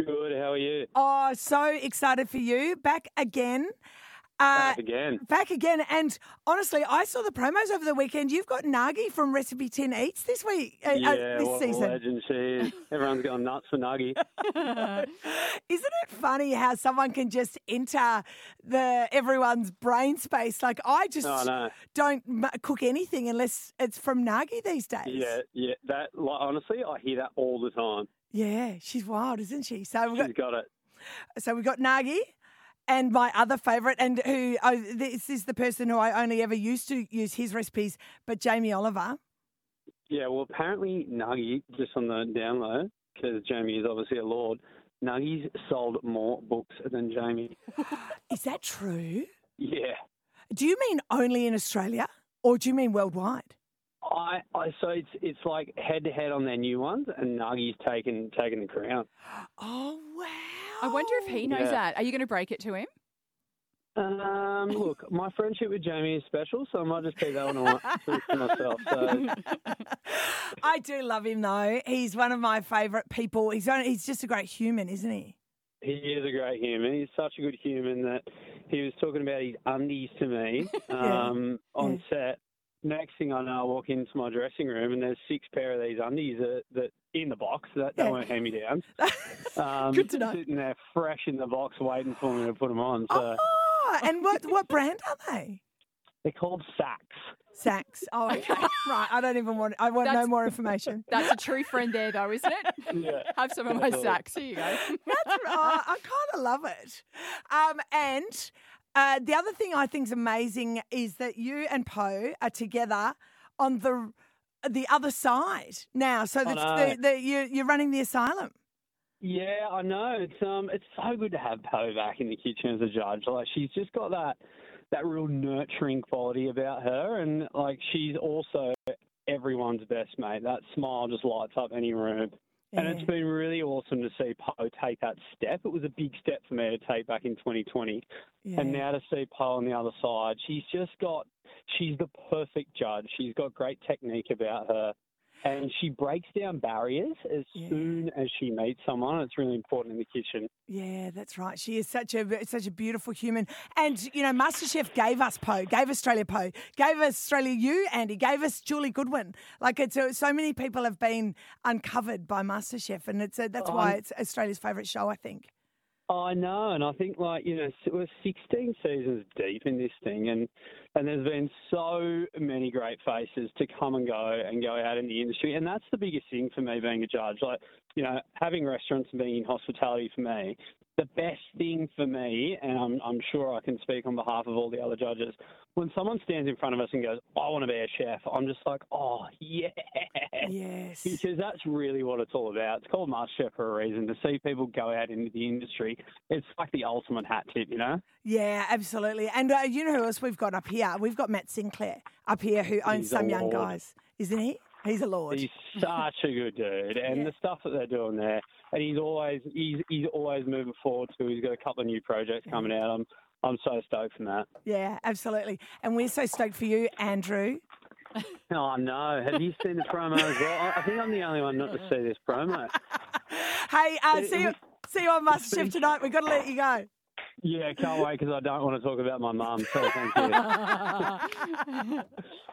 Good. How are you? Oh, so excited for you. Back again. Back again. And honestly, I saw the promos over the weekend. You've got Nagi from Recipe 10 Eats this week, this what season. a legend she is. Everyone's going nuts for Nuggie. Isn't it funny how someone can just enter everyone's brain space? Like, I just don't cook anything unless it's from Nagi these days. Yeah. That, honestly, I hear that all the time. Yeah, she's wild, isn't she? So She's got it. So we've got Nagi. And my other favourite, and this is the person who I only ever used to use his recipes, but Jamie Oliver. Yeah, well, apparently Nuggie, just on the download, because Jamie is obviously a lord, Nuggie's sold more books than Jamie. Is that true? Yeah. Do you mean only in Australia, or do you mean worldwide? So it's like head-to-head on their new ones, and Nuggie's taken the crown. Oh, wow. I wonder if he knows that. Are you going to break it to him? Look, my friendship with Jamie is special, so I might just keep that one to myself. So. I do love him, though. He's one of my favourite people. He's just a great human, isn't he? He is a great human. He's such a good human that he was talking about his undies to me on set. Next thing I know, I walk into my dressing room and there's 6 pair of these undies that in the box. That weren't hand-me-downs. Good to know. Sitting there fresh in the box waiting for me to put them on. So. Oh, and what brand are they? They're called Saks. Saks. Oh, okay. Right. I want no more information. That's a true friend there, though, isn't it? Yeah. Have some of my Saks. Here you go. That's right. I kind of love it. And the other thing I think is amazing is that you and Poe are together on the other side now. So you're running the asylum. Yeah, I know. It's so good to have Poe back in the kitchen as a judge. Like, she's just got that real nurturing quality about her, and like, she's also everyone's best mate. That smile just lights up any room. Yeah. And it's been really awesome to see Poe take that step. It was a big step for me to take back in 2020. Yeah. And now to see Poe on the other side, she's the perfect judge. She's got great technique about her. And she breaks down barriers as soon as she meets someone. It's really important in the kitchen. Yeah, that's right. She is such a beautiful human. And, you know, MasterChef gave us Poe, gave Australia Poe, gave Australia you, Andy, gave us Julie Goodwin. Like, so many people have been uncovered by MasterChef, and that's why it's Australia's favourite show, I think. I know, and I think, like, you know, we're 16 seasons deep in this thing, and there's been so many great faces to come and go out in the industry, and that's the biggest thing for me being a judge. Like, you know, having restaurants and being in hospitality for me, the best thing for me, and I'm sure I can speak on behalf of all the other judges, when someone stands in front of us and goes, I want to be a chef, I'm just like, oh, yeah. Yes. Because that's really what it's all about. It's called MasterChef for a reason. To see people go out into the industry, it's like the ultimate hat tip, you know? Yeah, absolutely. And you know who else we've got up here? We've got Matt Sinclair up here who owns Some Young Guys, isn't he? He's a lord. He's such a good dude, and the stuff that they're doing there, and he's always moving forward too. He's got a couple of new projects coming out. I'm so stoked for that. Yeah, absolutely, and we're so stoked for you, Andrew. Oh no! Have you seen the promo as well? I think I'm the only one not to see this promo. Hey, see you on MasterChef tonight. We've got to let you go. Yeah, can't wait because I don't want to talk about my mum. So thank you.